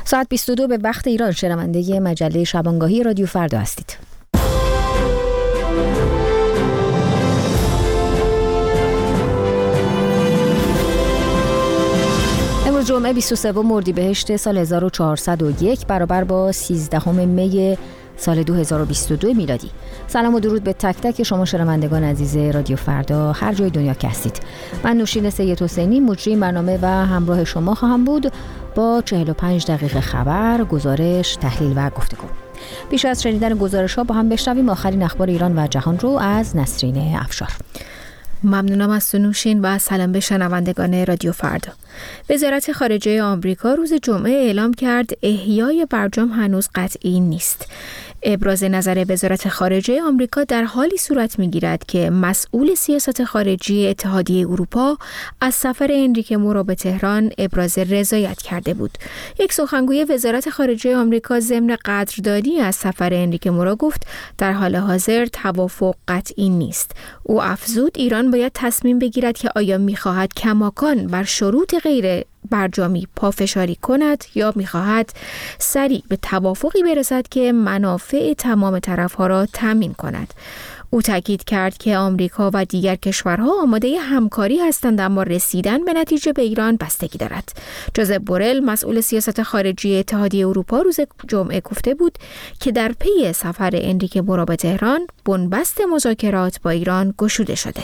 ساعت 22 به وقت ایران شنونده مجله شبانگاهی رادیو فردا هستید. امروز جمعه 23 اردیبهشت سال 1401 برابر با 13 می سال 2022 میلادی. سلام و درود به تک تک شما شنوندگان عزیز رادیو فردا هر جای دنیا که هستید. من نوشین سید حسینی مجری برنامه و همراه شما خواهم بود با 45 دقیقه خبر، گزارش، تحلیل و گفتگو. پیش از شنیدن گزارش‌ها با هم بشنویم آخرین اخبار ایران و جهان رو از نسرین افشار. ممنونم از نوشین و سلام به شنوندگان رادیو فردا. وزارت خارجه آمریکا روز جمعه اعلام کرد احیای برجام هنوز قطعی نیست. ابراز نظر وزارت خارجه آمریکا در حالی صورت می‌گیرد که مسئول سیاست خارجی اتحادیه اروپا از سفر انریکه مورا به تهران ابراز رضایت کرده بود. یک سخنگوی وزارت خارجه آمریکا ضمن قدردانی از سفر انریکه مورا گفت در حال حاضر توافق قطعی نیست. او افزود ایران باید تصمیم بگیرد که آیا می‌خواهد کماکان بر شروط غیر برجامی پافشاری کند یا می‌خواهد سریع به توافقی برسد که منافع تمام طرف‌ها را تامین کند. او تاکید کرد که آمریکا و دیگر کشورها آماده همکاری هستند اما رسیدن به نتیجه به ایران بستگی دارد. جوزپ بورل مسئول سیاست خارجی اتحادیه اروپا روز جمعه گفته بود که در پی سفر انریکه مورا به تهران بنبست مذاکرات با ایران گشوده شده.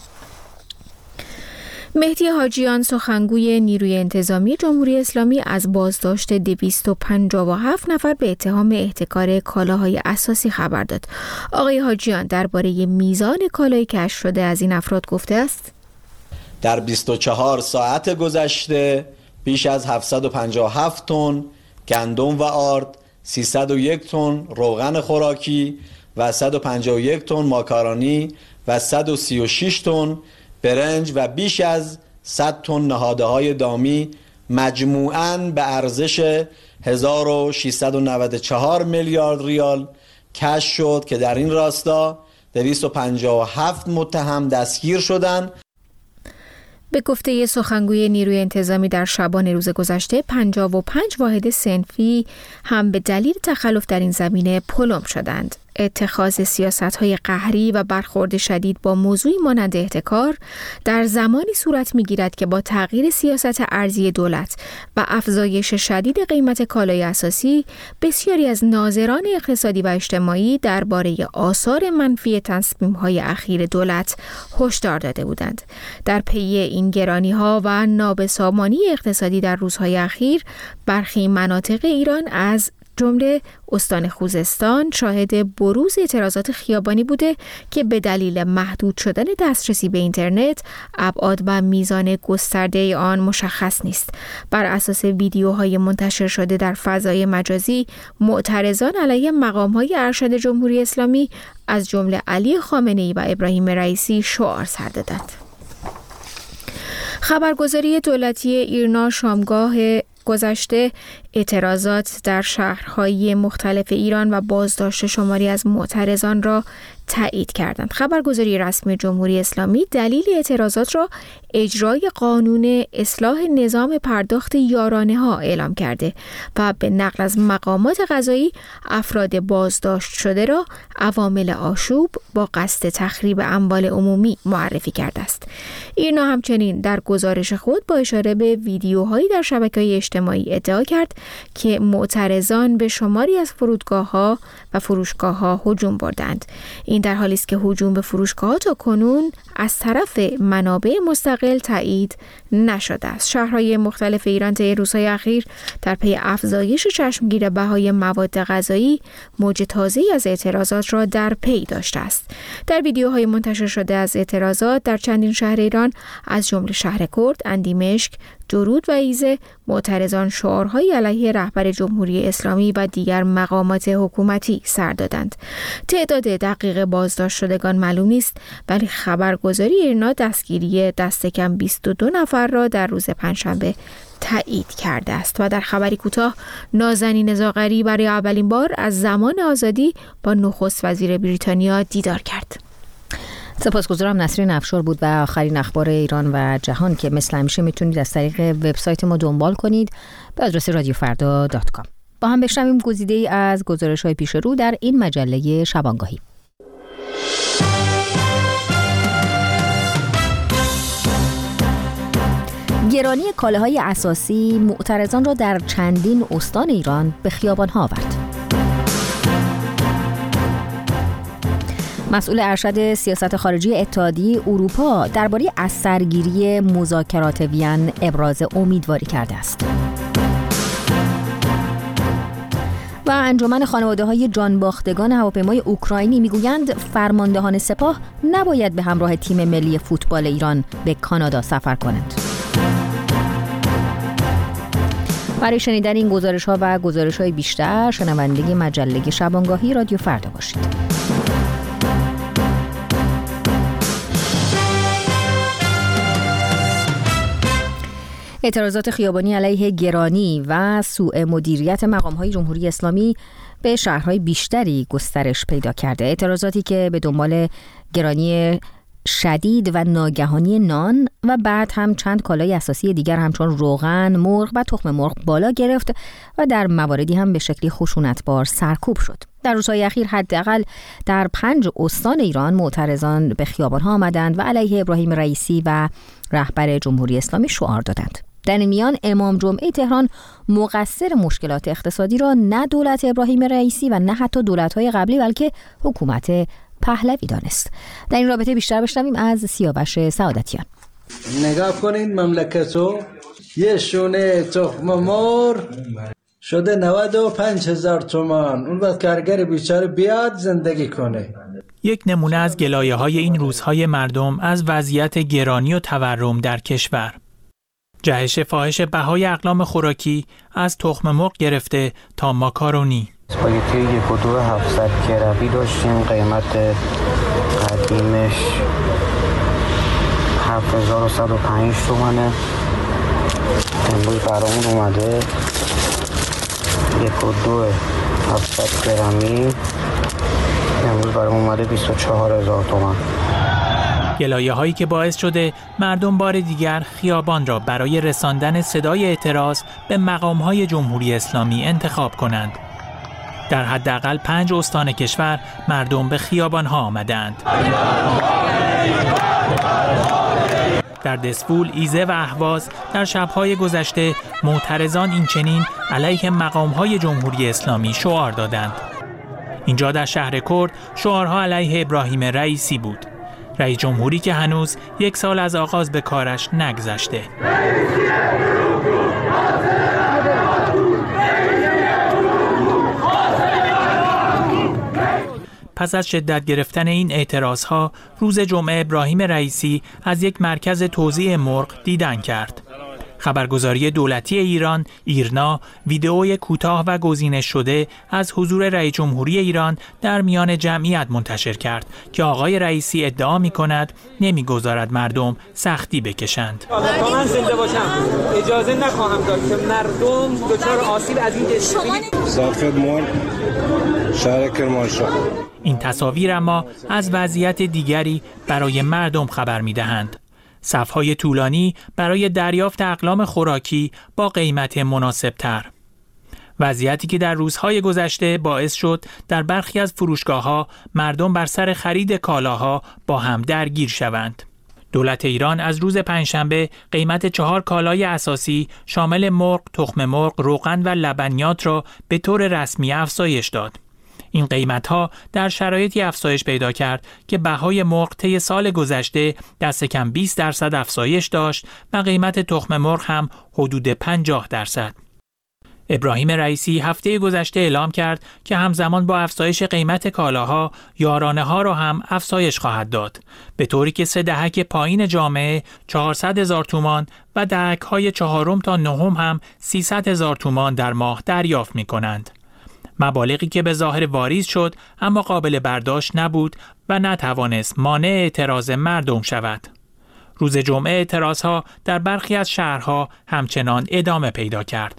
مهدی حاجیان سخنگوی نیروی انتظامی جمهوری اسلامی از بازداشت 257 نفر به اتهام احتکار کالاهای اساسی خبر داد. آقای حاجیان درباره میزان کالایی کشف شده از این افراد گفته است: در 24 ساعت گذشته بیش از 757 تن گندم و آرد، 301 تن روغن خوراکی و 151 تن ماکارونی و 136 تن برنج و بیش از 100 تن نهاده‌های دامی مجموعاً به ارزش 1694 میلیارد ریال کشف شد که در این راستا 257 متهم دستگیر شدند. به گفته سخنگوی نیروی انتظامی در شبان روز گذشته 55 واحد صنفی هم به دلیل تخلف در این زمینه پلم شدند. اتخاذ سیاست‌های قهری و برخورد شدید با موضوعی مانند احتکار در زمانی صورت می‌گیرد که با تغییر سیاست ارزی دولت و افزایش شدید قیمت کالای اساسی بسیاری از ناظران اقتصادی و اجتماعی درباره آثار منفی تصمیم‌های اخیر دولت هشدار داده بودند. در پی این گرانی‌ها و نابسامانی اقتصادی در روزهای اخیر برخی مناطق ایران از جمله استان خوزستان شاهد بروز اعتراضات خیابانی بوده که به دلیل محدود شدن دسترسی به اینترنت ابعاد و میزان گسترده آن مشخص نیست. بر اساس ویدیوهای منتشر شده در فضای مجازی معترضان علیه مقام‌های ارشد جمهوری اسلامی از جمله علی خامنه‌ای و ابراهیم رئیسی شعار سر دادند. خبرگزاری دولتی ایرنا شامگاه گذشته اعتراضات در شهرهای مختلف ایران و بازداشت شماری از معترضان را تایید کردند. خبرگزاری رسمی جمهوری اسلامی دلیل اعتراضات را اجرای قانون اصلاح نظام پرداخت یارانه‌ها اعلام کرده و به نقل از مقامات قضایی افراد بازداشت شده را عوامل آشوب با قصد تخریب اموال عمومی معرفی کرده است. ایرنا همچنین در گزارش خود با اشاره به ویدیوهایی در شبکه‌های اجتماعی ادعا کرد که معترضان به شماری از فرودگاه‌ها و فروشگاه‌ها هجوم بردند. این در حالی است که هجوم به فروشگاه‌ها تا کنون از طرف منابع مستقل تایید نشده است. شهرهای مختلف ایران طی روزهای اخیر در پی افزایش چشمگیر بهای مواد غذایی موج تازه‌ای از اعتراضات را در پی داشته است. در ویدیوهای منتشر شده از اعتراضات در چندین شهر ایران از جمله شهر کرد، اندیمشک، درود و ایزه معترضان شعارهای علیه رهبر جمهوری اسلامی و دیگر مقامات حکومتی سر دادند. تعداد دقیق بازداشت شدگان معلوم نیست، ولی خبرگزاری ایرنا دستگیری دست کم 22 نفر را در روز پنجشنبه تایید کرده است. و در خبری کوتاه، نازنین زاغری برای اولین بار از زمان آزادی با نخست وزیر بریتانیا دیدار کرد. سپاسگزارم. نسرین افشار بود و آخرین اخبار ایران و جهان که مثل همیشه میتونید از طریق وبسایت ما دنبال کنید به آدرس radiofarda.com. با هم بشنویم گزیده‌ای از گزارش‌های پیش رو در این مجله شبانگاهی. گرانی کالاهای اساسی معترضان را در چندین استان ایران به خیابان‌ها آورد. مسئول ارشد سیاست خارجی اتحادیه اروپا درباره از سرگیری مذاکرات وین ابراز امیدواری کرده است. و انجمن خانواده‌های جانباختگان هواپیمای اوکراینی میگویند فرماندهان سپاه نباید به همراه تیم ملی فوتبال ایران به کانادا سفر کنند. برای شنیدن این گزارش‌ها و گزارش‌های بیشتر شنونده مجله شبانگاهی رادیو فردا باشید. اعتراضات خیابانی علیه گرانی و سوء مدیریت مقام‌های جمهوری اسلامی به شهرهای بیشتری گسترش پیدا کرده. اعتراضاتی که به دنبال گرانی شدید و ناگهانی نان و بعد هم چند کالای اساسی دیگر همچون روغن، مرغ و تخم مرغ بالا گرفت و در مواردی هم به شکلی خشونتبار سرکوب شد. در روزهای اخیر حداقل در 5 استان ایران معترضان به خیابان‌ها آمدند و علیه ابراهیم رئیسی و رهبر جمهوری اسلامی شعار دادند. در این میان امام جمعه تهران مقصر مشکلات اقتصادی را نه دولت ابراهیم رئیسی و نه حتی دولت‌های قبلی بلکه حکومت پهلوی دانست. در این رابطه بیشتر بشنویم از سیاوش سعادتیان. نگاه کنین مملکتو، یه شونه تخم مرغ شده 95,000 تومان. اون وقت کارگر بیچاره بیاد زندگی کنه. یک نمونه از گلایه‌های این روزهای مردم از وضعیت گرانی و تورم در کشور. جهش فاحش بهای اقلام خوراکی از تخم مرغ گرفته تا ماکارونی. اسپاگتی 1,700 کربی داشتیم، قیمت قدیمش 7,105 تومنه. امروز برامون اومده 1,700 گرمی، امروز برامون اومده 24,000 تومن. گلایه هایی که باعث شده مردم بار دیگر خیابان را برای رساندن صدای اعتراض به مقام های جمهوری اسلامی انتخاب کنند. در حداقل 5 استان کشور مردم به خیابان ها آمدند. در دسفول، ایزه و اهواز در شبهای گذشته معترضان این چنین علیه مقام های جمهوری اسلامی شعار دادند. اینجا در شهر کرد شعارها علیه ابراهیم رئیسی بود. رئیس جمهوری که هنوز 1 سال از آغاز به کارش نگذشته. پس از شدت گرفتن این اعتراضها، روز جمعه ابراهیم رئیسی از یک مرکز توزیع مرغ دیدن کرد. خبرگزاری دولتی ایران ایرنا ویدئوی کوتاه و گزینش شده از حضور رئیس جمهوری ایران در میان جمعیت منتشر کرد که آقای رئیسی ادعا می‌کند نمی‌گذارد مردم سختی بکشند. تا من زنده باشم اجازه نخواهم داد که مردم دچار آسیب از این دستگیری. زرفت مرغ شهر کرمانشاه. این تصاویر اما از وضعیت دیگری برای مردم خبر می‌دهند. صف‌های طولانی برای دریافت اقلام خوراکی با قیمت مناسب‌تر. وضعیتی که در روزهای گذشته باعث شد در برخی از فروشگاه‌ها مردم بر سر خرید کالاها با هم درگیر شوند. دولت ایران از روز پنجشنبه قیمت 4 کالای اساسی شامل مرغ، تخم مرغ، روغن و لبنیات را به طور رسمی افزایش داد. این قیمت‌ها در شرایطی افزایش پیدا کرد که بهای مرغ طی سال گذشته دست کم 20% افزایش داشت و قیمت تخم مرغ هم حدود 50%. ابراهیم رئیسی هفته گذشته اعلام کرد که همزمان با افزایش قیمت کالاها یارانه‌ها را هم افزایش خواهد داد، به طوری که 3 دهک پایین جامعه 400,000 تومان و دهک‌های 4 تا 9 هم 300,000 تومان در ماه دریافت می‌کنند. مبالغی که به ظاهر واریز شد اما قابل برداشت نبود و نتوانست مانع اعتراض مردم شود. روز جمعه اعتراضها در برخی از شهرها همچنان ادامه پیدا کرد.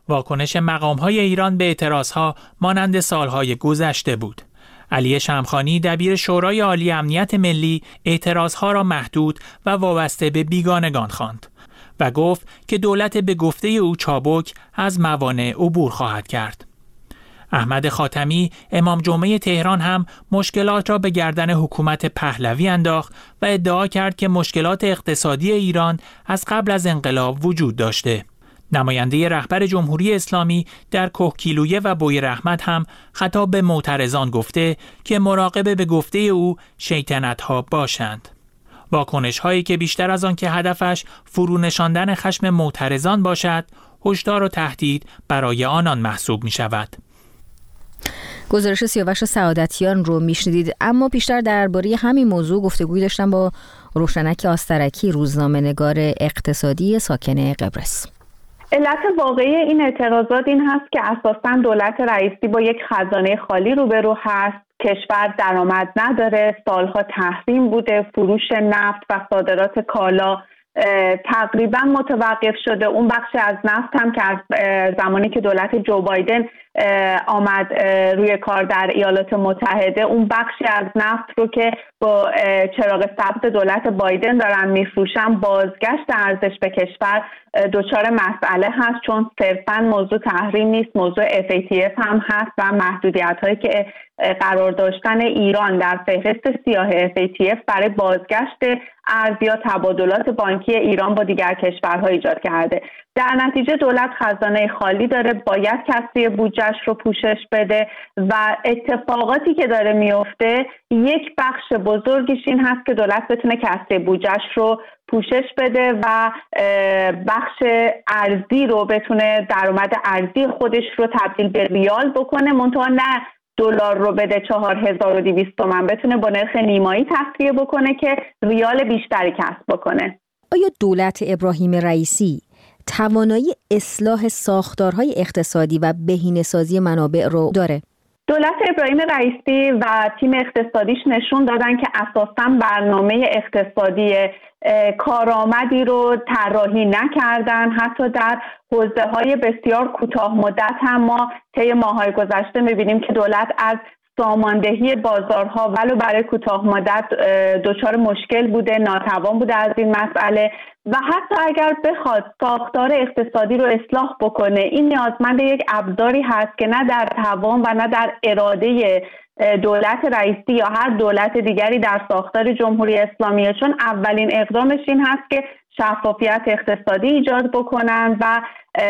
واکنش مقام‌های ایران به اعتراضها مانند سالهای گذشته بود. علی شمخانی دبیر شورای عالی امنیت ملی اعتراضها را محدود و وابسته به بیگانگان خواند و گفت که دولت به گفته او چابک از موانع عبور خواهد کرد. احمد خاتمی امام جمعه تهران هم مشکلات را به گردن حکومت پهلوی انداخت و ادعا کرد که مشکلات اقتصادی ایران از قبل از انقلاب وجود داشته. نماینده رهبر جمهوری اسلامی در کهگیلویه و بویراحمد هم خطاب به معترضان گفته که مراقب به گفته او شیطنت‌ها باشند. واکنش هایی که بیشتر از آن که هدفش فرو نشاندن خشم معترضان باشد، هشدار و تهدید برای آنان محسوب می شود. گزارش سیاوش سعادتیان رو میشنیدید. اما بیشتر درباره همین موضوع گفتگوی داشتم با روشنک آسترکی، روزنامه‌نگار اقتصادی ساکن قبرس. علت واقعی این اعتراضات این هست که اساساً دولت رئیسی با یک خزانه خالی روبرو هست. کشور درآمد نداره، سالها تحریم بوده، فروش نفت و صادرات کالا تقریبا متوقف شده. اون بخش از نفت هم که از زمانی که دولت جو بایدن آمد روی کار در ایالات متحده، اون بخشی از نفت رو که با چراغ سبز دولت بایدن دارن میفروشن، بازگشت ارزش به کشور دچار مسئله هست، چون صرفاً موضوع تحریم نیست، موضوع FATF هم هست و محدودیت هایی که قرار داشتن ایران در فهرست سیاه FATF برای بازگشت ارز یا تبادلات بانکی ایران با دیگر کشورها ایجاد کرده. در نتیجه دولت خزانه خالی داره، باید کسری بودجهش رو پوشش بده و اتفاقاتی که داره میفته یک بخش بزرگیش این هست که دولت بتونه کسری بودجهش رو پوشش بده و بخش ارزی رو بتونه، درآمد ارزی خودش رو تبدیل به ریال بکنه، منتها نه دلار رو بده 4200 تومان، بتونه با نرخ نیمایی تسویه بکنه که ریال بیشتری کسب بکنه. آیا دولت ابراهیم رئیسی توانایی اصلاح ساختارهای اقتصادی و بهینه‌سازی منابع رو داره؟ دولت ابراهیم رئیسی و تیم اقتصادیش نشون دادن که اساساً برنامه اقتصادی کارآمدی رو طراحی نکردن. حتی در حوزه‌های بسیار کوتاه مدت هم ما طی ماه‌های گذشته می‌بینیم که دولت از ساماندهی بازارها ولو برای کوتاه مدت دچار مشکل بوده، ناتوان بوده از این مسئله و حتی اگر بخواد ساختار اقتصادی رو اصلاح بکنه، این نیازمند یک ابزاری هست که نه در توان و نه در اراده دولت رئیسی یا هر دولت دیگری در ساختار جمهوری اسلامیه، چون اولین اقدامش این هست که شفافیت اقتصادی ایجاد بکنن و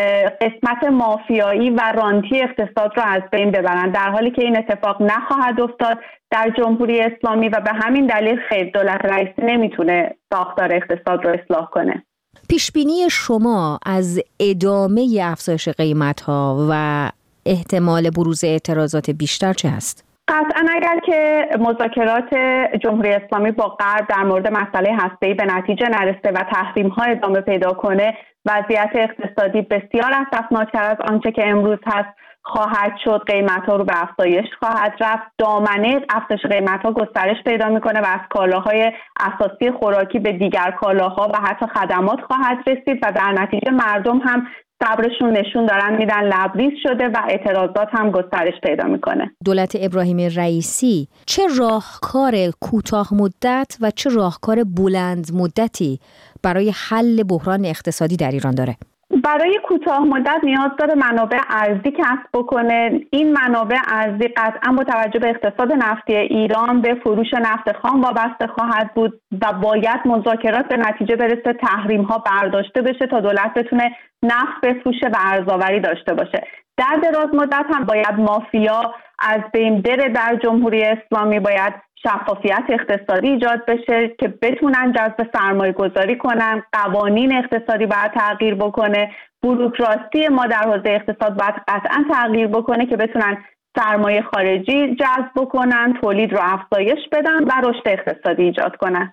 قسمت مافیایی و رانتی اقتصاد رو از بین ببرن، در حالی که این اتفاق نخواهد افتاد در جمهوری اسلامی و به همین دلیل خیر دولت رئیسی نمیتونه ساختار اقتصاد رو اصلاح کنه. پیشبینی شما از ادامه افزایش قیمت‌ها و احتمال بروز اعتراضات بیشتر چه هست؟ قطعاً اگر که مذاکرات جمهوری اسلامی با غرب در مورد مسئله هسته‌ای به نتیجه نرسه و تحریم‌ها ادامه پیدا کنه، وضعیت اقتصادی بسیار اسفناک‌تر از آنچه که امروز هست خواهد شد. قیمت‌ها رو به افزایش خواهد رفت، دامنه افزایش قیمت‌ها گسترش پیدا می‌کنه و از کالاهای اساسی خوراکی به دیگر کالاها و حتی خدمات خواهد رسید و در نتیجه مردم هم صبرشون نشون دارن میدن لبریز شده و اعتراضات هم گسترش پیدا میکنه. دولت ابراهیم رئیسی چه راهکار کوتاه مدت و چه راهکار بلند مدتی برای حل بحران اقتصادی در ایران داره؟ برای کوتاه مدت نیاز داره منابع ارزی کسب بکنه. این منابع ارزی قطعا با توجه به اقتصاد نفتی ایران به فروش نفت خام وابسته خواهد بود و باید مذاکرات به نتیجه برسه، تحریم ها برداشته بشه تا دولت بتونه نفت بفروشه و ارزآوری داشته باشه. در دراز مدت هم باید مافیا از بین بره در جمهوری اسلامی، باید شفافیت اقتصادی ایجاد بشه که بتونن جذب سرمایه گذاری کنن، قوانین اقتصادی باید تغییر بکنه، بوروکراسی ما در حوزه اقتصاد باید قطعا تغییر بکنه که بتونن سرمایه خارجی جذب بکنن، تولید رو افزایش بدن و رشد اقتصادی ایجاد کنن.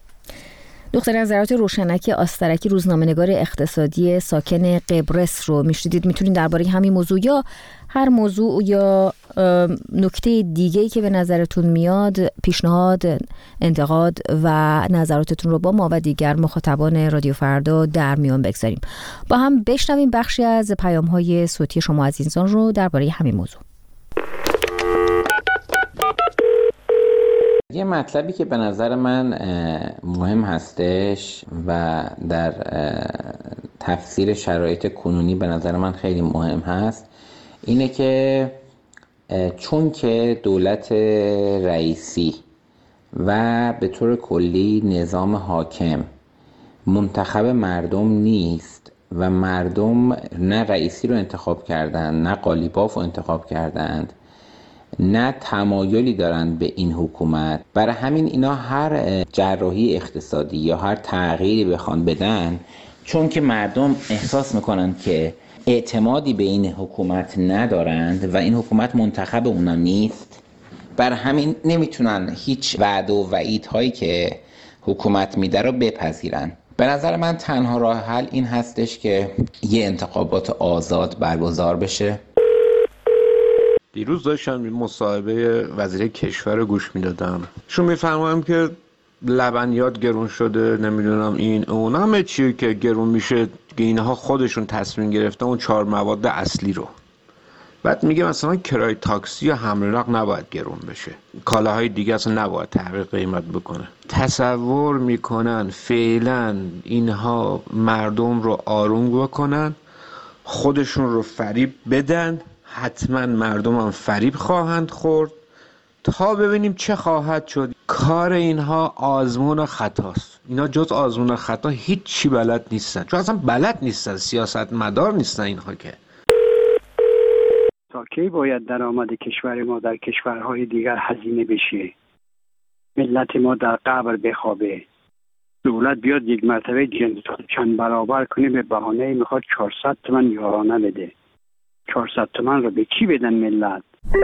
دکتر نظرات روشنک آسترکی، روزنامه‌نگار اقتصادی ساکن قبرس رو میشنیدید. میتونید درباره همین موضوع یا هر موضوع یا نکته دیگه‌ای که به نظرتون میاد، پیشنهاد، انتقاد و نظراتتون رو با ما و دیگر مخاطبان رادیو فردا در میان بگذاریم. با هم بشنویم بخشی از پیام‌های صوتی شما عزیزان رو درباره همین موضوع. یه مطلبی که به نظر من مهم هستش و در تفسیر شرایط کنونی به نظر من خیلی مهم هست اینه که چون که دولت رئیسی و به طور کلی نظام حاکم منتخب مردم نیست و مردم نه رئیسی رو انتخاب کردن، نه قالیباف رو انتخاب کردند، نه تمایلی دارند به این حکومت، برای همین اینا هر جراحی اقتصادی یا هر تغییری بخوان بدن، چون که مردم احساس میکنن که اعتمادی به این حکومت ندارند و این حکومت منتخب اونا نیست، برای همین نمیتونن هیچ وعده و وعیدهایی که حکومت میده رو بپذیرن. به نظر من تنها راه حل این هستش که یه انتخابات آزاد برگزار بشه. دیروز داشتم مصاحبه وزیر کشور رو گوش میدادم، شون میفرمایم که لبنیات گرون شده، نمیدونم این اون، همه چی که گرون میشه که اینها خودشون تصمیم گرفتن اون 4 مواد اصلی رو. بعد میگه مثلا کرایه تاکسی یا حمل و نقل نباید گرون بشه، کالاهای دیگه اصلا نباید تغییر قیمت بکنه. تصور میکنن فعلا اینها مردم رو آروم بکنن، خودشون رو فریب بدن، حتما مردم هم فریب خواهند خورد تا ببینیم چه خواهد شد. کار اینها آزمون خطاست. اینا جز آزمون خطا هیچ چی بلد نیستن، چون اصلا بلد نیستن، سیاست مدار نیستن اینها که. تا کی باید درآمد کشور ما در کشورهای دیگر هزینه بشه؟ ملت ما در قبر بخوابه، دولت بیاد یک مرتبه چند برابر کنه به بهانه میخواد 400 تومن یارانه بده. 400 تومن رو به کی بدن ملت؟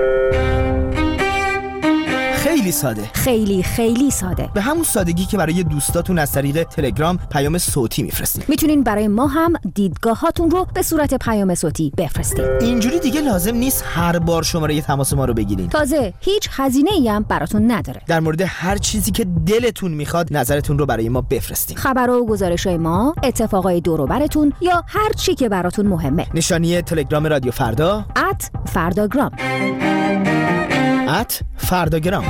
خیلی ساده، خیلی ساده، به همون سادگی که برای دوستاتون از طریق تلگرام پیام صوتی میفرستین. میتونین برای ما هم دیدگاهاتون رو به صورت پیام صوتی بفرستین. اینجوری دیگه لازم نیست هر بار شماره تماس ما رو بگیرین. تازه هیچ هزینه‌ای هم براتون نداره. در مورد هر چیزی که دلتون میخواد نظرتون رو برای ما بفرستین. خبر و گزارش‌های ما، اتفاقای دور و براتون یا هر چی که براتون مهمه. نشانی تلگرام رادیو فردا @فرداگرام. فرداگرام.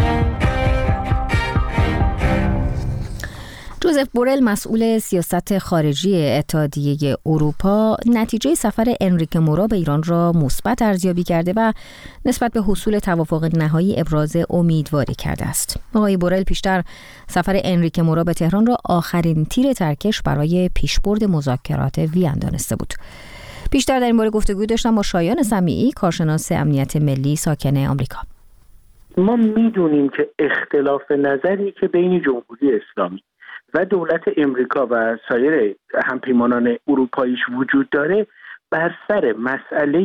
جوزف بورل، مسئول سیاست خارجی اتحادیه اروپا، نتیجه سفر انریکه مورا به ایران را مثبت ارزیابی کرده و نسبت به حصول توافق نهایی ابراز امیدواری کرده است. آقای بورل پیشتر سفر انریکه مورا به تهران را آخرین تیر ترکش برای پیشبرد مذاکرات وین دانسته بود. پیشتر در این باره گفتگو داشتم با شایان سمیعی، کارشناس امنیت ملی ساکن آمریکا. ما میدونیم که اختلاف نظری که بین جمهوری اسلامی و دولت امریکا و سایر همپیمانان اروپاییش وجود داره بر سر مسئله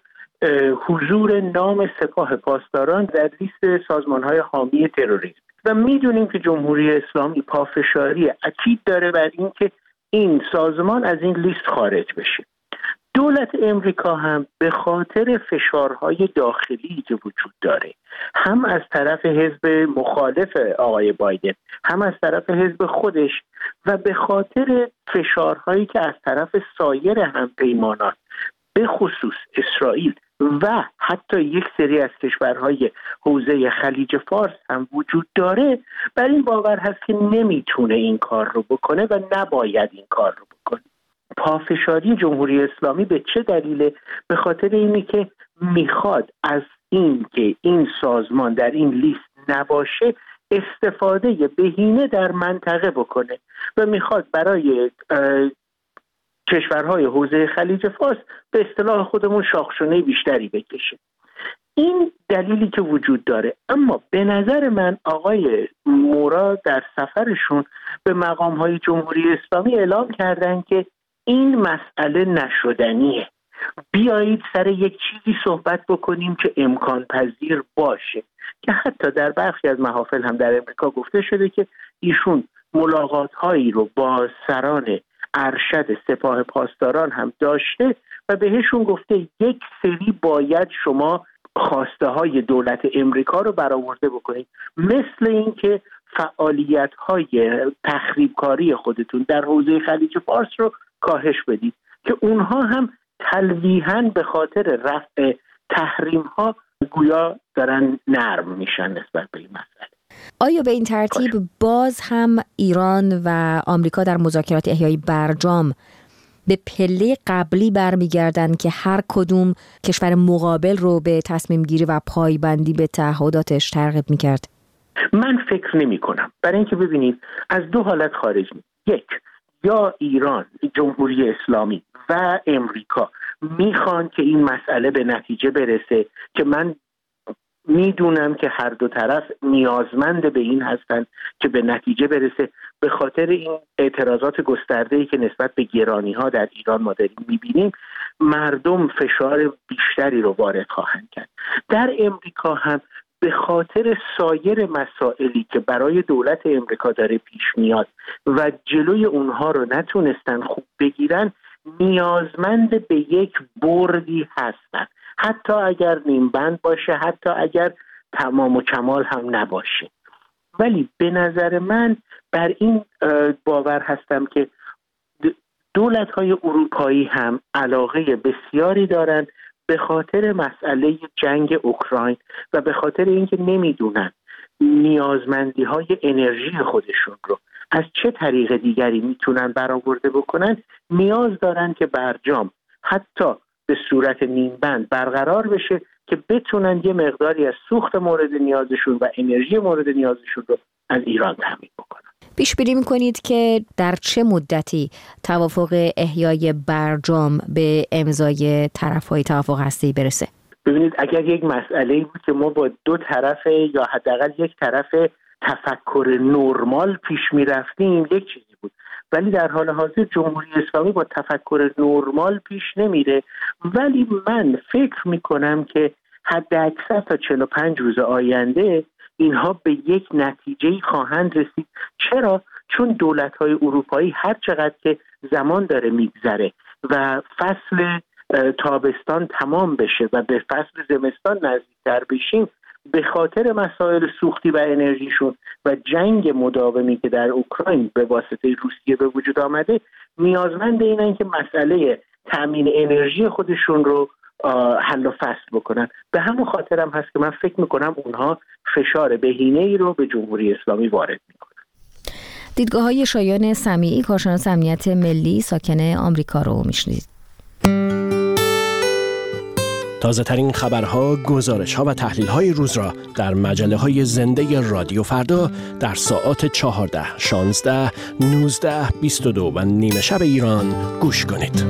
حضور نام سپاه پاسداران در لیست سازمان‌های حامی تروریسم و میدونیم که جمهوری اسلامی پافشاری اکید داره بر اینکه این سازمان از این لیست خارج بشه. دولت امریکا هم به خاطر فشارهای داخلی که وجود داره، هم از طرف حزب مخالف آقای بایدن، هم از طرف حزب خودش و به خاطر فشارهایی که از طرف سایر همپیمانان به خصوص اسرائیل و حتی یک سری از کشورهای حوزه خلیج فارس هم وجود داره، بر این باور هست که نمیتونه این کار رو بکنه و نباید این کار رو بکنه. پافشاری جمهوری اسلامی به چه دلیله؟ به خاطر اینی که میخواد از این که این سازمان در این لیست نباشه استفاده بهینه در منطقه بکنه و میخواد برای کشورهای حوزه خلیج فارس به اصطلاح خودمون شاخشونه بیشتری بکشه. این دلیلی که وجود داره. اما به نظر من آقای مورا در سفرشون به مقامهای جمهوری اسلامی اعلام کردن که این مسئله نشدنیه، بیایید سر یک چیزی صحبت بکنیم که امکان پذیر باشه، که حتی در برخی از محافل هم در امریکا گفته شده که ایشون ملاقات هایی رو با سران ارشد سپاه پاسداران هم داشته و بهشون گفته یک سری باید شما خواسته های دولت امریکا رو برآورده بکنید، مثل اینکه فعالیت‌های تخریبکاری خودتون در حوزه خلیج فارس رو کاهش بدید که اونها هم تلویحاً به خاطر رفع تحریم‌ها گویا دارن نرم میشن نسبت به این مسئله. آیا به این ترتیب باز هم ایران و آمریکا در مذاکرات احیای برجام به پله قبلی برمیگردن که هر کدوم کشور مقابل رو به تصمیم گیری و پایبندی به تعهداتش ترغیب میکرد؟ من فکر نمی کنم، برای اینکه ببینید از دو حالت خارج می. یک، یا ایران، جمهوری اسلامی و امریکا میخوان که این مسئله به نتیجه برسه که من میدونم که هر دو طرف نیازمند به این هستن که به نتیجه برسه، به خاطر این اعتراضات گسترده‌ای که نسبت به گرانی‌ها در ایران ما داریم می‌بینیم، مردم فشار بیشتری رو وارد خواهند کرد. در امریکا هم به خاطر سایر مسائلی که برای دولت امریکا داره پیش میاد و جلوی اونها رو نتونستن خوب بگیرن، نیازمند به یک بردی هستن، حتی اگر نیمبند باشه، حتی اگر تمام و کمال هم نباشه. ولی به نظر من بر این باور هستم که دولت‌های اروپایی هم علاقه بسیاری دارند به خاطر مسئله جنگ اوکراین و به خاطر اینکه نمیدونن نیازمندی‌های انرژی خودشون رو از چه طریق دیگری میتونن برآورده بکنن، نیاز دارن که برجام حتی به صورت نیمبند برقرار بشه که بتونن یه مقداری از سوخت مورد نیازشون و انرژی مورد نیازشون رو از ایران تامین بکنن. پیش بینی می‌کنید که در چه مدتی توافق احیای برجام به امضای طرف‌های توافق هسته‌ای برسه؟ ببینید، اگر یک مسئله‌ای بود که ما با دو طرف یا حداقل یک طرف تفکر نرمال پیش می‌رفتیم، یک چیزی بود، ولی در حال حاضر جمهوری اسلامی با تفکر نرمال پیش نمیره. ولی من فکر می‌کنم که حداکثر تا 45 روز آینده اینها به یک نتیجه خواهند رسید. چرا؟ چون دولت‌های اروپایی هر چقدر که زمان داره میگذره و فصل تابستان تمام بشه و به فصل زمستان نزدیکتر بشیم، به خاطر مسائل سوختی و انرژیشون و جنگ مداومی که در اوکراین به واسطه روسیه به وجود آمده، نیازمند اینن که مسئله تامین انرژی خودشون رو حل و فصل بکنن. به همون خاطرم هست که من فکر میکنم اونها فشار بهینه‌ای رو به جمهوری اسلامی وارد میکنن. دیدگاه‌های شایان سمیعی، کارشناس امنیت ملی ساکن آمریکا رو میشنید. تازه ترین خبرها، گزارش‌ها و تحلیل‌های روز را در مجله‌های زنده رادیو فردا در ساعات 14، 16، 19، 22 و نیمه شب ایران گوش کنید.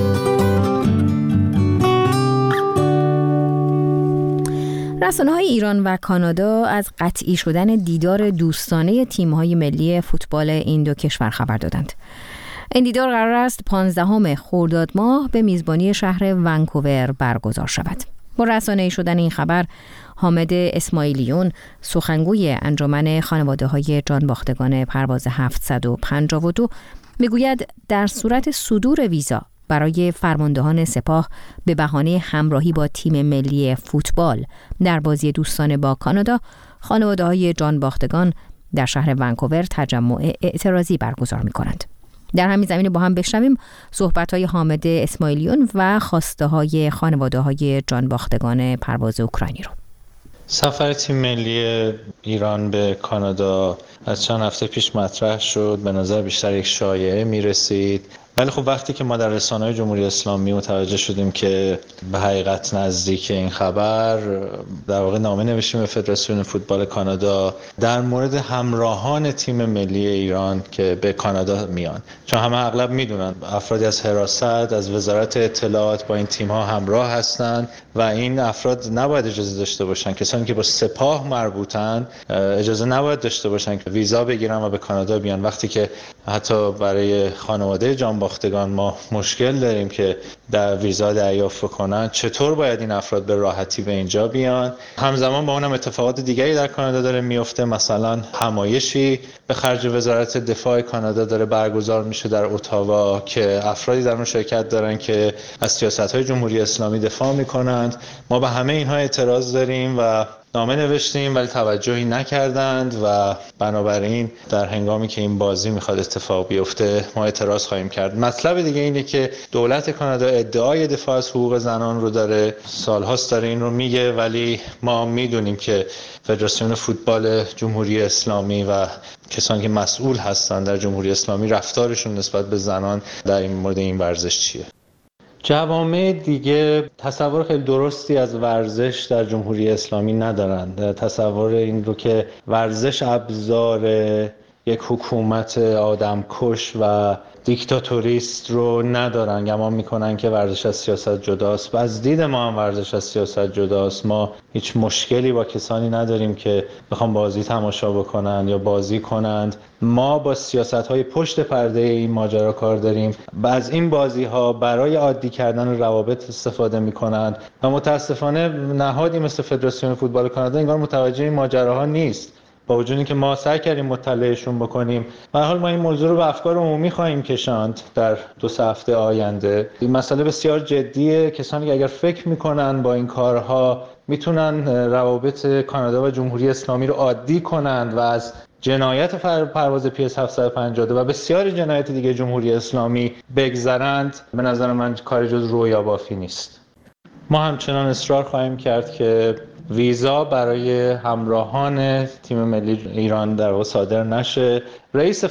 رسانه‌های ایران و کانادا از قطعی شدن دیدار دوستانه تیم‌های ملی فوتبال این دو کشور خبر دادند. این دیدار قرار است 15 خرداد ماه به میزبانی شهر ونکوور برگزار شود. با رسانه‌ای شدن این خبر، حامد اسماعیلیون، سخنگوی انجمن خانواده‌های جانباختگان پرواز 752، میگوید در صورت صدور ویزا برای فرماندهان سپاه به بهانه همراهی با تیم ملی فوتبال در بازی دوستانه با کانادا، خانواده‌های جانباختگان در شهر ونکوور تجمع اعتراضی برگزار می‌کنند. در همین زمینه با هم بشنویم صحبت‌های حامد اسماعیلیون و خواسته‌های خانواده‌های جانباختگان پرواز اوکراینی رو. سفر تیم ملی ایران به کانادا از چند هفته پیش مطرح شد، به نظر بیشتر یک شایعه می‌رسید. ولی خب وقتی که ما در رسانه‌های جمهوری اسلامی متوجه شدیم که به حقیقت نزدیک این خبر، در واقع نامه نوشتیم به فدراسیون فوتبال کانادا در مورد همراهان تیم ملی ایران که به کانادا میان، چون همه اغلب میدونن افرادی از حراست، از وزارت اطلاعات با این تیم‌ها همراه هستند و این افراد نباید اجازه داشته باشن، کسانی که با سپاه مربوطن اجازه نباید داشته باشن که ویزا بگیرن و به کانادا بیان. وقتی که حتی برای خانواده جانباختگان ما مشکل داریم که در ویزا دریافت کنن. چطور باید این افراد به راحتی به اینجا بیان؟ همزمان با اونم اتفاقات دیگری در کانادا داره میفته. مثلا همایشی به خرج وزارت دفاع کانادا داره برگزار میشه در اتاوا که افرادی در اون شرکت دارن که از سیاست‌های جمهوری اسلامی دفاع میکنند. ما به همه اینها اعتراض داریم و نامه نوشتیم ولی توجهی نکردند و بنابراین در هنگامی که این بازی میخواد اتفاق بیفته ما اعتراض خواهیم کرد. مطلب دیگه اینه که دولت کانادا ادعای دفاع از حقوق زنان رو داره، سالهاست داره این رو میگه، ولی ما میدونیم که فدراسیون فوتبال جمهوری اسلامی و کسانی که مسئول هستند در جمهوری اسلامی رفتارشون نسبت به زنان در این مورد این ورزش چیه. جوامع دیگه تصور خیلی درستی از ورزش در جمهوری اسلامی ندارند. تصور این رو که ورزش ابزار یک حکومت آدمکش و دیکتاتوریست رو ندارن. گمان میکنن که ورزش از سیاست جداست و از دید ما هم ورزش از سیاست جداست. ما هیچ مشکلی با کسانی نداریم که بخوام بازی تماشا بکنن یا بازی کنند. ما با سیاست‌های پشت پرده این ماجرا کار داریم و از این بازی‌ها برای عادی کردن روابط استفاده می‌کنند و متأسفانه نهادی مثل فدراسیون فوتبال کانادا انگار متوجه این ماجراها نیست. با وجود اینکه ما سعی کردیم مطلعشون بکنیم. به هر حال ما این موضوع رو به افکار عمومی خواهیم کشاند در 2 هفته آینده. این مسئله بسیار جدیه. کسانی که اگر فکر میکنن با این کارها میتونن روابط کانادا و جمهوری اسلامی رو عادی کنند و از جنایت پرواز PS 752 و بسیار جنایت دیگه جمهوری اسلامی بگذرند، به نظر من کار جز رویا بافی نیست. ما همچنان اصرار خواهیم کرد که ویزا برای همراهان تیم ملی ایران در واقع صادر نشه. رئیس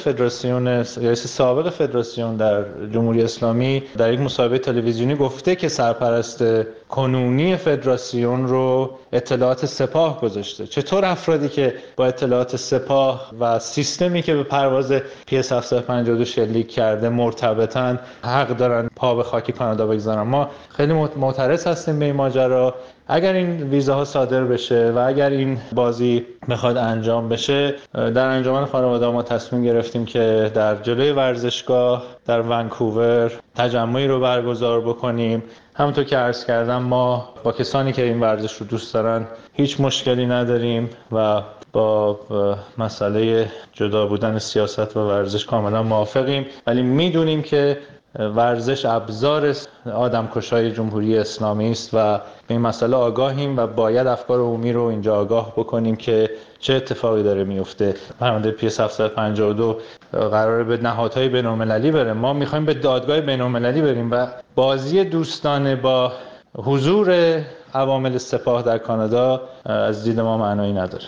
سابق فدراسیون در جمهوری اسلامی در یک مصاحبه تلویزیونی گفته که سرپرست کنونی فدراسیون رو اطلاعات سپاه گذاشته. چطور افرادی که با اطلاعات سپاه و سیستمی که به پرواز PS 752 شلیک کرده مرتبطن حق دارن پا به خاک کانادا بگذارن؟ ما خیلی معترض هستیم به این ماجرا. اگر این ویزاها صادر بشه و اگر این بازی بخواد انجام بشه، در انجمن خانواده ما تصمیم گرفتیم که در جلوی ورزشگاه در ونکوور تجمعی رو برگزار بکنیم. همونطور که عرض کردم ما با کسانی که این ورزش رو دوست دارن هیچ مشکلی نداریم و با مسئله جدا بودن سیاست و ورزش کاملا موافقیم، ولی میدونیم که ورزش ابزار آدمکشای جمهوری اسلامی است و به این مسئله آگاهیم و باید افکار عمومی رو اینجا آگاه بکنیم که چه اتفاقی داره میفته. پرونده PS 752 قراره به نهادهای بین‌المللی بره. ما میخوایم به دادگاه بین‌المللی بریم و بازی دوستانه با حضور عوامل سپاه در کانادا از دید ما معنایی نداره.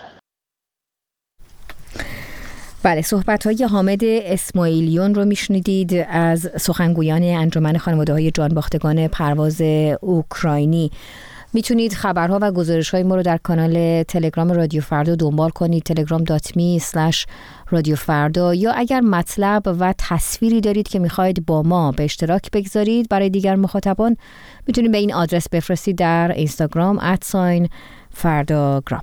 بله، صحبت‌های حامد اسماعیلیون رو میشنیدید از سخنگویان انجمن خانواده‌های جانباختگان پرواز اوکراینی. میتونید خبرها و گزارش‌های ما رو در کانال تلگرام رادیو فردا دنبال کنید، telegram.me/رادیو فردا، یا اگر مطلب و تصویری دارید که میخواید با ما به اشتراک بگذارید برای دیگر مخاطبان، میتونید به این آدرس بفرستید در اینستاگرام @فرdagram.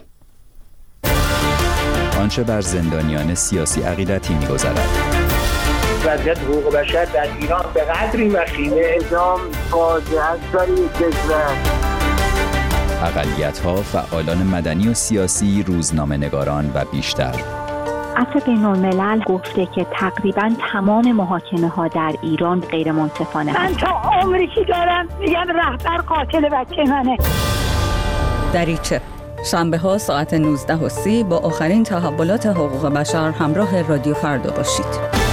آنچه بر زندانیان سیاسی عقیدتی می‌گذرد. وضعیت حقوق بشر در ایران به قدری وخیمه، اعدام فاجعه است برای کشور. اقلیت‌ها، فعالان مدنی و سیاسی، روزنامه‌نگاران و بیشتر. عفو بین‌الملل گفته که تقریباً تمام محاکمه‌ها در ایران غیر منصفانه من تا عمری که دارم میگم رهبر قاتل بچه منه. دریچه شنبه ها ساعت 19:30 با آخرین تحولات حقوق بشر همراه رادیو فردا باشید.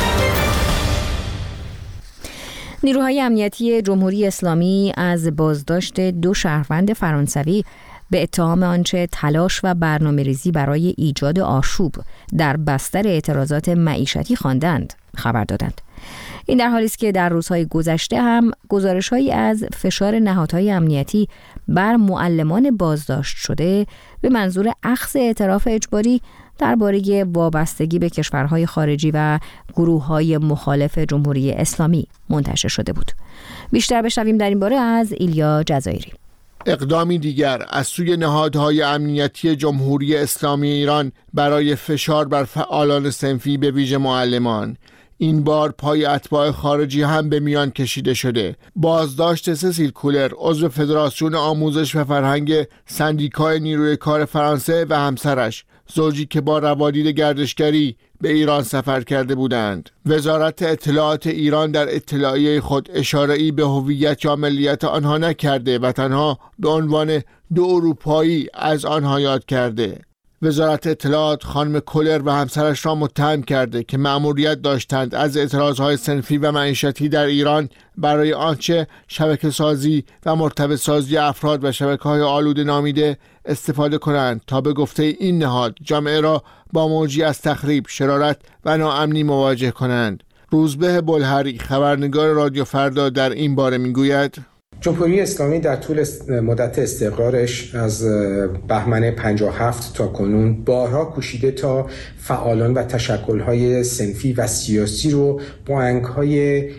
نیروهای امنیتی جمهوری اسلامی از بازداشت 2 شهروند فرانسوی به اتهام آنچه تلاش و برنامه‌ریزی برای ایجاد آشوب در بستر اعتراضات معیشتی خواندند خبر دادند. این در حالی است که در روزهای گذشته هم گزارش‌هایی از فشار نهادهای امنیتی بر معلمان بازداشت شده به منظور اخذ اعتراف اجباری درباره وابستگی به کشورهای خارجی و گروه‌های مخالف جمهوری اسلامی منتشر شده بود. بیشتر بشنویم در این باره از ایلیا جزایری. اقدامی دیگر از سوی نهادهای امنیتی جمهوری اسلامی ایران برای فشار بر فعالان صنفی به ویژه معلمان. این بار پای اتباع خارجی هم به میان کشیده شده. بازداشت سسیل کولر، عضو فدراسیون آموزش و فرهنگ سندیکای نیروی کار فرانسه و همسرش، زوجی که با روادید گردشگری به ایران سفر کرده بودند. وزارت اطلاعات ایران در اطلاعیه خود اشاره‌ای به هویت یا ملیت آنها نکرده و تنها به عنوان 2 اروپایی از آنها یاد کرده. وزارت اطلاعات خانم کولر و همسرش را متهم کرده که مأموریت داشتند از اعتراضهای صنفی و معیشتی در ایران برای آنچه شبکه‌سازی و مرتبط سازی افراد و شبکه‌های آلوده نامیده استفاده کنند تا به گفته این نهاد جامعه را با موجی از تخریب، شرارت و ناامنی مواجه کنند. روزبه بلهری، خبرنگار رادیو فردا، در این باره میگوید: جمهوری اسلامی در طول مدت استقرارش از بهمن 57 تا کنون بارها کوشیده تا فعالان و تشکل‌های صنفی و سیاسی رو با آهنگ‌های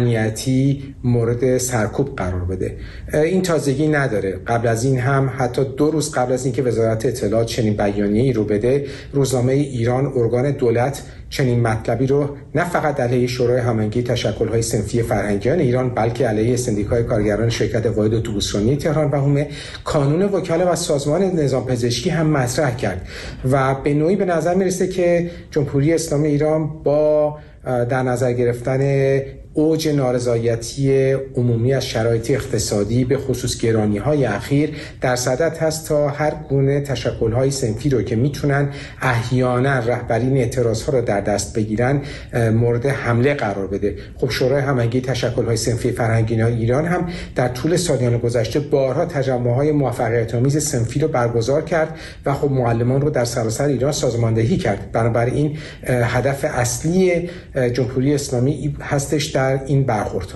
امنیتی مورد سرکوب قرار بده. این تازگی نداره. قبل از این هم حتی 2 روز قبل از اینکه وزارت اطلاعات چنین بیانیه‌ای رو بده، روزنامه ایران، ارگان دولت، چنین مطلبی رو نه فقط علیه شورای هماهنگی تشکل‌های صنفی فرهنگیان ایران، بلکه علیه سندیکای کارگران شرکت واحد اتوبوسرانی تهران و حومه، کانون وکاله و سازمان نظام پزشکی هم مطرح کرد و به نوعی به نظر میرسه که جمهوری اسلامی ایران با در نظر گرفتن اوج نارضایتی عمومی از شرایط اقتصادی به خصوص گرانی‌های اخیر در صدد هست تا هر گونه تشکل‌های صنفی رو که میتونن احیانا رهبرین اعتراض‌ها رو در دست بگیرن مورد حمله قرار بده. خب شورای هماهنگی تشکل‌های صنفی فرهنگیان ایران هم در طول سالیان گذشته بارها تجمع‌های موفقیت‌آمیز صنفی رو برگزار کرد و خب معلمان رو در سراسر ایران سازماندهی کرد. بنابراین هدف اصلی جمهوری اسلامی هستش در این برخوردها.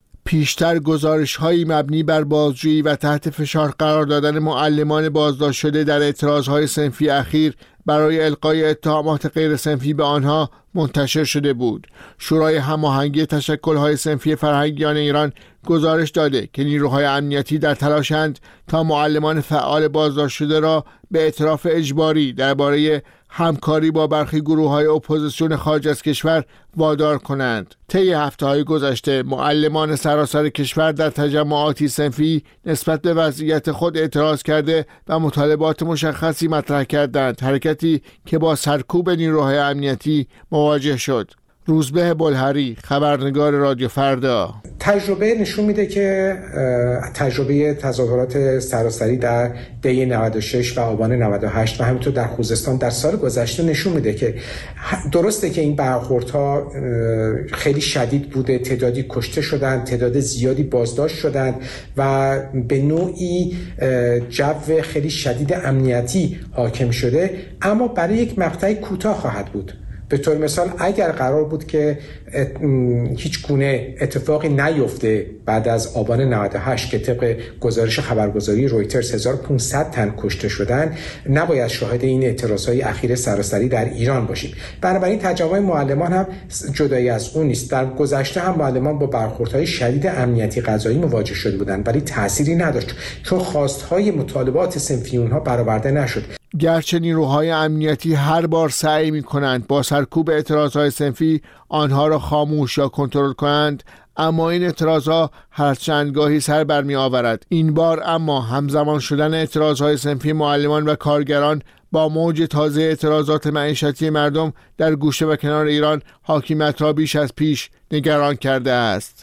پیشتر گزارش‌هایی مبنی بر بازجویی و تحت فشار قرار دادن معلمان بازداشت شده در اعتراضهای صنفی اخیر برای القای اتهامات غیر صنفی به آنها منتشر شده بود. شورای هماهنگی تشکل‌های صنفی فرهنگیان ایران گزارش داده که نیروهای امنیتی در تلاشند تا معلمان فعال بازداشت شده را به اعتراف اجباری درباره همکاری با برخی گروه‌های اپوزیسیون خارج از کشور وادار کنند. طی هفته‌های گذشته معلمان سراسر کشور در تجمعاتی صنفی نسبت به وضعیت خود اعتراض کرده و مطالبات مشخصی مطرح کردند، حرکتی که با سرکوب نیروهای امنیتی مواجه شد. روزبه بلهری، خبرنگار رادیو فردا. تجربه نشون میده که تجربه تظاهرات سراسری در دی 96 و آبان 98 و همینطور در خوزستان در سال گذشته نشون میده که درسته که این برخوردها خیلی شدید بوده، تعدادی کشته شدند، تعداد زیادی بازداشت شدند و به نوعی جو خیلی شدید امنیتی حاکم شده، اما برای یک مقطع کوتاه خواهد بود. به طور مثال اگر قرار بود که هیچ گونه اتفاقی نیفته بعد از آبان 98 که طبق گزارش خبرگزاری رویترز 1500 تن کشته شدن، نباید شاهد این اعتراضهای اخیر سراسری در ایران باشیم. بنابراین تجمع معلمان هم جدایی از اون نیست. در گذشته هم معلمان با برخوردهای شدید امنیتی قضایی مواجه شده بودند ولی تأثیری نداشت چون خواستهای مطالبات صنفی اونها برآورده نشد. گرچه نیروهای امنیتی هر بار سعی می‌کنند با سرکوب اعتراضهای صنفی آنها را خاموش یا کنترل کنند، اما این اعتراضها هر چندگاهی سر برمی آورد. این بار اما همزمان شدن اعتراضهای صنفی معلمان و کارگران با موج تازه اعتراضات معیشتی مردم در گوشه و کنار ایران حاکمیت را بیش از پیش نگران کرده است.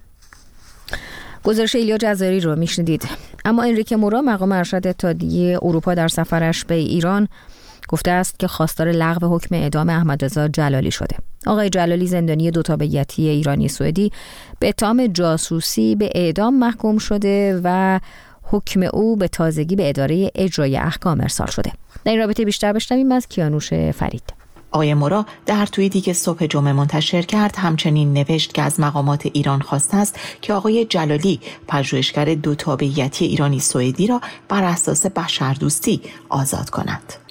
گزارش ایلیا جزاری رو میشنیدید. اما انریکه مورا، مقام ارشد اتحادیه اروپا، در سفرش به ایران گفته است که خواستار لغو حکم اعدام احمدرضا جلالی شده. آقای جلالی، زندانی 2 تابعیتی ایرانی سوئدی، به اتهام جاسوسی به اعدام محکوم شده و حکم او به تازگی به اداره اجرای احکام ارسال شده. در این رابطه بیشتر بشنویم از کیانوش فرید. آقای مورا در توییتی که صبح جمعه منتشر کرد همچنین نوشت که از مقامات ایران خواسته است که آقای جلالی، پژوهشگر 2 تابعیتی ایرانی سوئدی را بر اساس بشردوستی آزاد کند.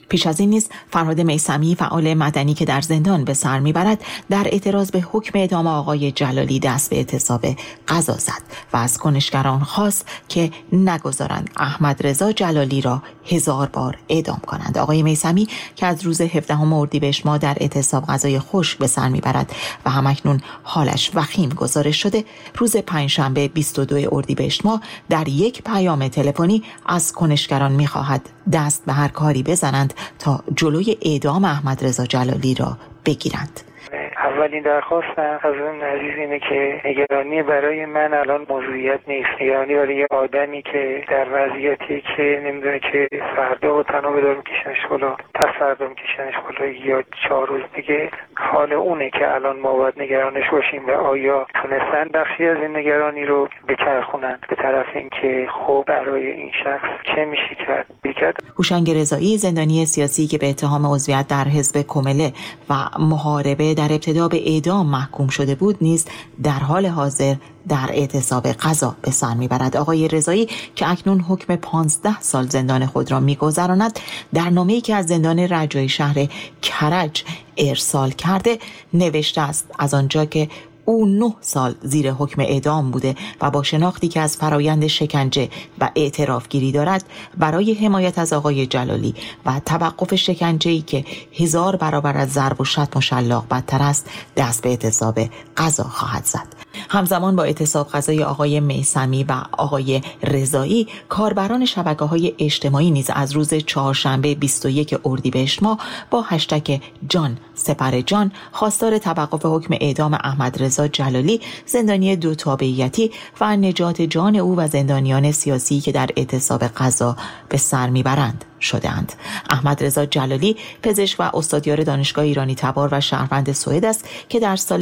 پیش از این نیز فرهاد میثمی فعال مدنی که در زندان به سر میبرد در اعتراض به حکم اعدام آقای جلالی دست به اعتصاب قضا زد و از کنشگران خواست که نگذارند احمد رضا جلالی را 1000 بار اعدام کنند. آقای میثمی که از روز 17 اردیبهشت ماه در اعتصاب غذای خشک به سر میبرد و همکنون حالش وخیم گزارش شده، روز پنجشنبه 22 اردیبهشت ماه در یک پیام تلفنی از کنشگران میخواهد دست به هر کاری بزنند تا جلوی اعدام احمد رضا جلالی را بگیرند. اولین درخواستم از اون عزیز اینه که نگرانی برای من الان موضوعیت نیست، نگرانی برای یه آدمی که در وضعیتی که نمیدونه که فردا و تنها بدار میکشنش بالا، پس فردا میکشنش بالا یا 4 روز دیگه، حال اونه که الان ما باید نگرانش باشیم و آیا تونستن بخشی از این نگرانی رو بچرخونن به طرف اینکه خب برای این شخص چه میشه کرد. هوشنگ رضایی زندانی سیاسی که به اتهام عضویت در حزب کمله و محاربه در ابتدا به اعدام محکوم شده بود نیز در حال حاضر در اعتصاب قضا به سر میبرد. آقای رضایی که اکنون حکم 15 سال زندان خود را میگذراند، در نامه‌ای که از زندان رجایی شهر کرج ارسال کرده نوشته است از آنجا که او 9 سال زیر حکم اعدام بوده و با شناختی که از فرایند شکنجه و اعتراف گیری دارد، برای حمایت از آقای جلالی و توقف شکنجه‌ای که 1000 برابر از ضرب و شتم و شلاق بدتر است، دست به اعتصاب قضا خواهد زد. همزمان با اعتصاب قضای آقای میثمی و آقای رضایی، کاربران شبکه‌های اجتماعی نیز از روز چهارشنبه 21 اردیبهشت ماه با هشتگ جان سپر جان خواستار توقف حکم اعدام احمد رضا جلالی زندانی 2 تابعیتی و نجات جان او و زندانیان سیاسی که در اعتصاب قضا به سر میبرند شدند. احمد رضا جلالی پزشک و استادیار دانشگاه ایرانی تبار و شهروند سوئد است که در سال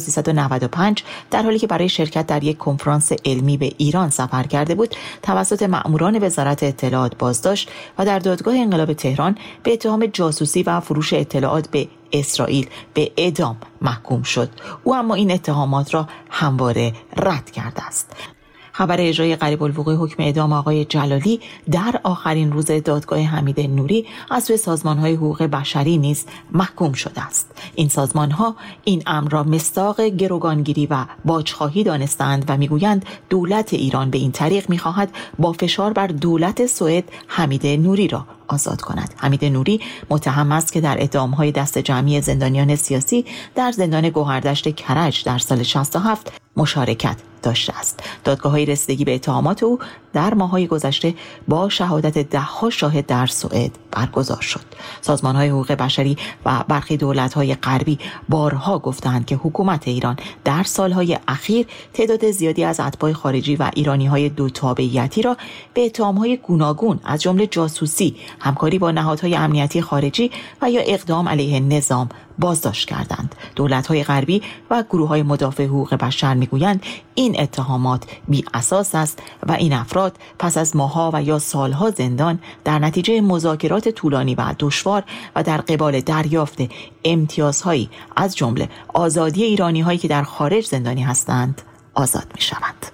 1395 در حالی که برای شرکت در یک کنفرانس علمی به ایران سفر کرده بود، توسط مأموران وزارت اطلاعات بازداشت و در دادگاه انقلاب تهران به اتهام جاسوسی و فروش اطلاعات به اسرائیل به اعدام محکوم شد. او اما این اتهامات را همواره رد کرده است. خبر اجرای قریب الوقوع حکم اعدام آقای جلالی در آخرین روز دادگاه حمید نوری از سوی سازمان‌های حقوق بشری نیز محکوم شده است. این سازمان‌ها این امر را مصداق گروگانگیری و باجخواهی دانستند و میگویند دولت ایران به این طریق می‌خواهد با فشار بر دولت سوئد حمید نوری را آزاد کند. حمید نوری متهم است که در اعدام‌های دست جمعی زندانیان سیاسی در زندان گوهردشت کرج در سال 67 مشارکت داشته است. دادگاه‌های رسیدگی به اتهامات او در ماه‌های گذشته با شهادت 10 شاهد در سوئد برگزار شد. سازمان‌های حقوق بشری و برخی دولت‌های غربی بارها گفتند که حکومت ایران در سال‌های اخیر تعداد زیادی از اتباع خارجی و ایرانی‌های 2 تابعیتی را به اتهام‌های گوناگون از جمله جاسوسی، همکاری با نهادهای امنیتی خارجی و یا اقدام علیه نظام بازداشت کردند. دولت‌های غربی و گروه‌های مدافع حقوق بشر می‌گویند این اتهامات بی اساس است و این افراد پس از ماه‌ها و یا سال‌ها زندان در نتیجه مذاکرات طولانی و دشوار و در قبال دریافت امتیازهایی از جمله آزادی ایرانی‌هایی که در خارج زندانی هستند آزاد می‌شوند.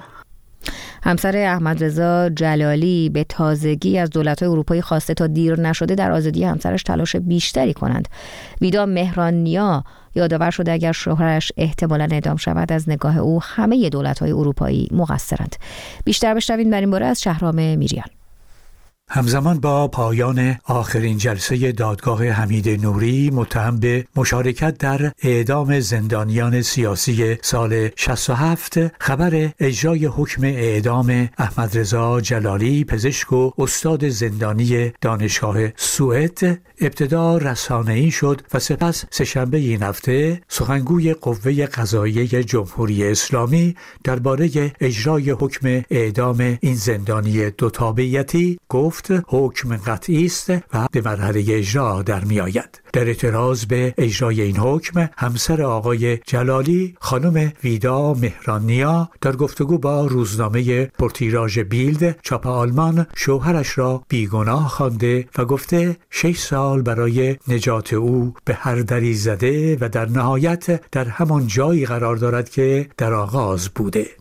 همسر احمد رضا جلالی به تازگی از دولت‌های اروپایی خواسته تا دیر نشده در آزادی همسرش تلاش بیشتری کنند. ویدا مهرانیا یادآور شده اگر شوهرش احتمالاً اعدام شود از نگاه او همه دولت‌های اروپایی مقصرند. بیشتر بشنوید در این باره از شهرام میریان. همزمان با پایان آخرین جلسه دادگاه حمید نوری متهم به مشارکت در اعدام زندانیان سیاسی سال 67، خبر اجرای حکم اعدام احمد رضا جلالی پزشک و استاد زندانی دانشگاه سوئد ابتدا رسانه‌ای شد و سپس سه‌شنبه این هفته سخنگوی قوه قضاییه جمهوری اسلامی درباره اجرای حکم اعدام این زندانی 2 تابعیتی گفت حکم قطعی است و به مرحله اجرا در می آید. در اعتراض به اجرای این حکم، همسر آقای جلالی خانم ویدا مهرانیا در گفتگو با روزنامه پرتیراژ بیلد چاپ آلمان شوهرش را بیگناه خوانده و گفته 6 سال برای نجات او به هر دری زده و در نهایت در همان جایی قرار دارد که در آغاز بوده.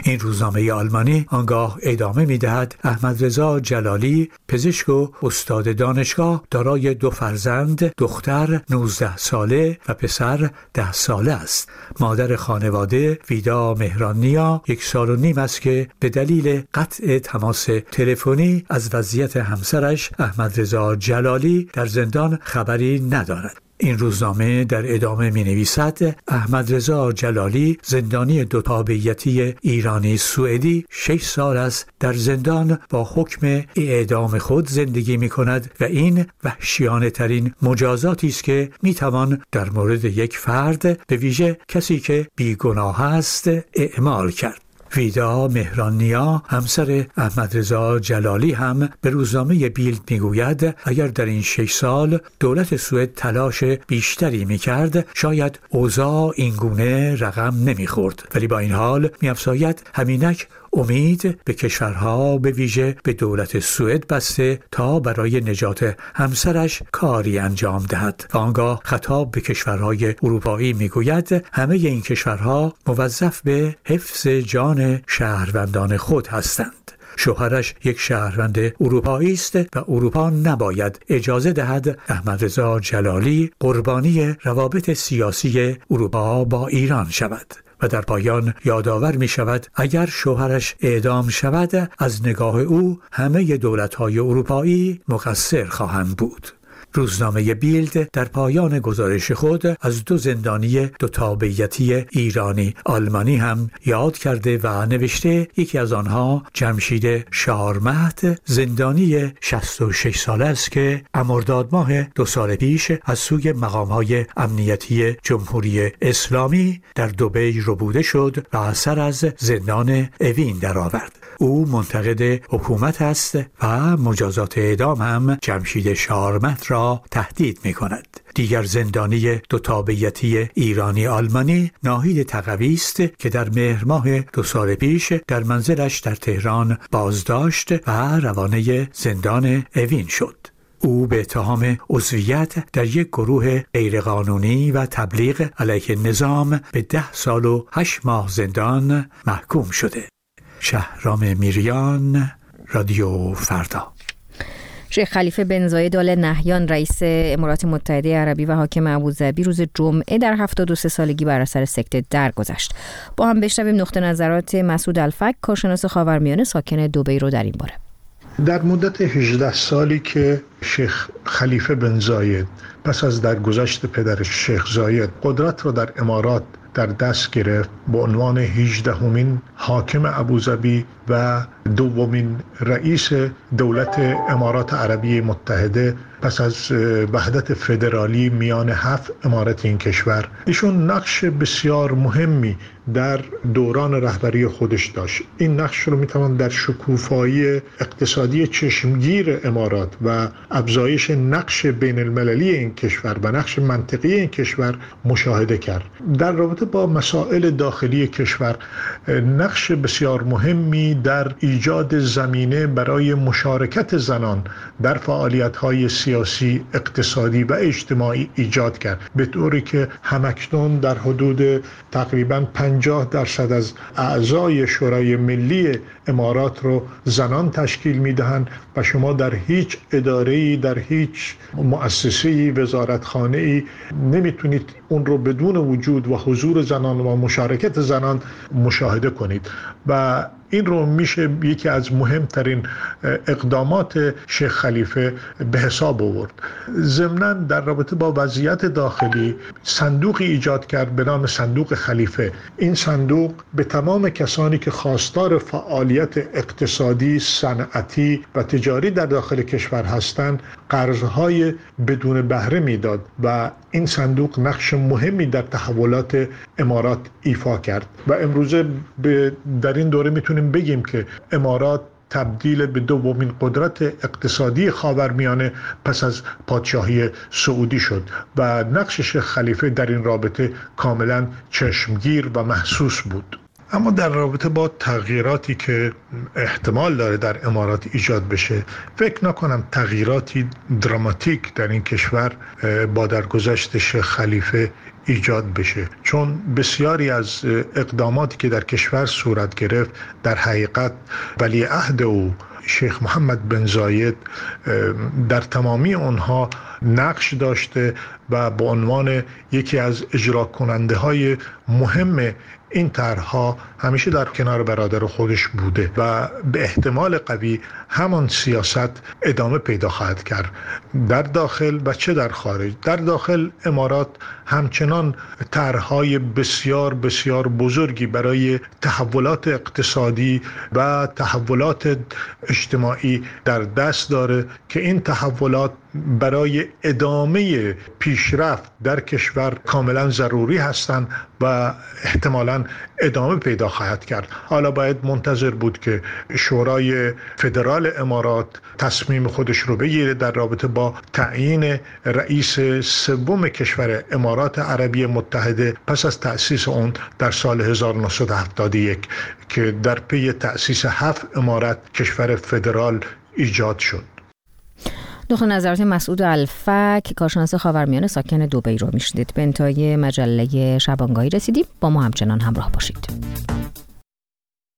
این روزنامه آلمانی آنگاه ادامه می‌دهد احمد رضا جلالی پزشک و استاد دانشگاه دارای 2 فرزند، دختر 19 ساله و پسر 10 ساله است. مادر خانواده ویدا مهران‌نیا 1 سال و نیم است که به دلیل قطع تماس تلفنی از وضعیت همسرش احمد رضا جلالی در زندان خبری ندارد. این روزنامه در ادامه می نویسد احمد رضا جلالی زندانی 2 تابعیتی ایرانی سوئدی 6 سال است در زندان با حکم اعدام خود زندگی می کند و این وحشیانه ترین مجازاتی است که می توان در مورد یک فرد به ویژه کسی که بیگناه است اعمال کرد. ویدا مهران‌نیا همسر احمد رضا جلالی هم به روزنامه بیلد میگوید اگر در این 6 سال دولت سوئد تلاش بیشتری میکرد شاید اوضاع اینگونه رقم نمیخورد، ولی با این حال می‌افزاید همینک امید به کشورها به ویژه به دولت سوئد بسته تا برای نجات همسرش کاری انجام دهد. آنگاه خطاب به کشورهای اروپایی میگوید همه این کشورها موظف به حفظ جان شهروندان خود هستند. شوهرش یک شهروند اروپایی است و اروپا نباید اجازه دهد احمد رضا جلالی قربانی روابط سیاسی اروپا با ایران شود. و در پایان یادآور می شود اگر شوهرش اعدام شود از نگاه او همه دولت‌های اروپایی مقصر خواهند بود. روزنامه بیلد در پایان گزارش خود از 2 زندانی 2 تابعیتی ایرانی آلمانی هم یاد کرده و نوشته یکی از آنها جمشید شارمهد زندانی 66 ساله است که مرداد ماه 2 سال پیش از سوی مقام‌های امنیتی جمهوری اسلامی در دبی ربوده شد و سر از زندان اوین درآورد. او منتقد حکومت است و مجازات اعدام هم جمشید شارمهد را تهدید می کند. دیگر زندانی 2 تابعیتی ایرانی آلمانی ناهید تقوی است که در مهر ماه 2 سال پیش در منزلش در تهران بازداشت و روانه زندان اوین شد. او به اتهام عضویت در یک گروه غیرقانونی و تبلیغ علیه نظام به 10 سال و 8 ماه زندان محکوم شده. شهرام میریان، رادیو فردا. شیخ خلیفه بن زاید آل نهیان رئیس امارات متحده عربی و حاکم ابوظبی روز جمعه در 73 سالگی بر اثر سکته درگذشت. با هم بشنویم نقطه نظرات مسعود الفک، کارشناس خاورمیانه ساکن دبی رو در این باره. در مدت 18 سالی که شیخ خلیفه بن زاید پس از درگذشت پدرش شیخ زاید قدرت را در امارات در دست گرفت به عنوان 18مین حاکم ابوظبی و 2مین رئیس دولت امارات عربی متحده پس از وحدت فدرالی میان 7 امارت این کشور، ایشون نقش بسیار مهمی در دوران رهبری خودش داشت. این نقش رو میتوان در شکوفایی اقتصادی چشمگیر امارات و افزایش نقش بین المللی این کشور و نقش منطقی این کشور مشاهده کرد. در رابطه با مسائل داخلی کشور نقش بسیار مهمی در ایجاد زمینه برای مشارکت زنان در فعالیت‌های سیاسی، اقتصادی و اجتماعی ایجاد کرد، به طوری که همکنون در حدود تقریباً 50% از اعضای شورای ملی امارات رو زنان تشکیل میدهند و شما در هیچ اداره‌ای، در هیچ مؤسسه‌ای، وزارتخانه‌ای نمیتونید اون رو بدون وجود و حضور زنان و مشارکت زنان مشاهده کنید و این رو میشه یکی از مهمترین اقدامات شیخ خلیفه به حساب آورد. ضمناً در رابطه با وضعیت داخلی صندوقی ایجاد کرد به نام صندوق خلیفه. این صندوق به تمام کسانی که خواستار فعالیت اقتصادی، صنعتی و تجاری در داخل کشور هستند قرضهای بدون بهره میداد و این صندوق نقش مهمی در تحولات امارات ایفا کرد و امروزه در این دوره میتونیم بگیم که امارات تبدیل به 2مین قدرت اقتصادی خاورمیانه پس از پادشاهی سعودی شد و نقش شیخ خلیفه در این رابطه کاملا چشمگیر و محسوس بود. اما در رابطه با تغییراتی که احتمال داره در امارات ایجاد بشه، فکر نکنم تغییراتی دراماتیک در این کشور با درگذشت شیخ خلیفه ایجاد بشه، چون بسیاری از اقداماتی که در کشور صورت گرفت در حقیقت ولیعهد او شیخ محمد بن زاید در تمامی آنها نقش داشته و به عنوان یکی از اجرا کننده های مهم این طرح‌ها همیشه در کنار برادر خودش بوده و به احتمال قوی همان سیاست ادامه پیدا خواهد کرد در داخل و چه در خارج. در داخل امارات همچنان طرح‌های بسیار بسیار بزرگی برای تحولات اقتصادی و تحولات اجتماعی در دست داره که این تحولات برای ادامه پیشرفت در کشور کاملا ضروری هستند و احتمالاً ادامه پیدا خواهد کرد. حالا باید منتظر بود که شورای فدرال امارات تصمیم خودش رو بگیره در رابطه با تعیین رئیس سوم کشور امارات عربی متحده پس از تأسیس اون در سال 1971 که در پی تأسیس 7 امارت کشور فدرال ایجاد شد. دکتر نظرات مسعود الفک، کارشناس خاورمیانه ساکن دبی رو میشنید. به انتهای مجله شبانگاهی رسیدیم، با ما همچنان همراه باشید.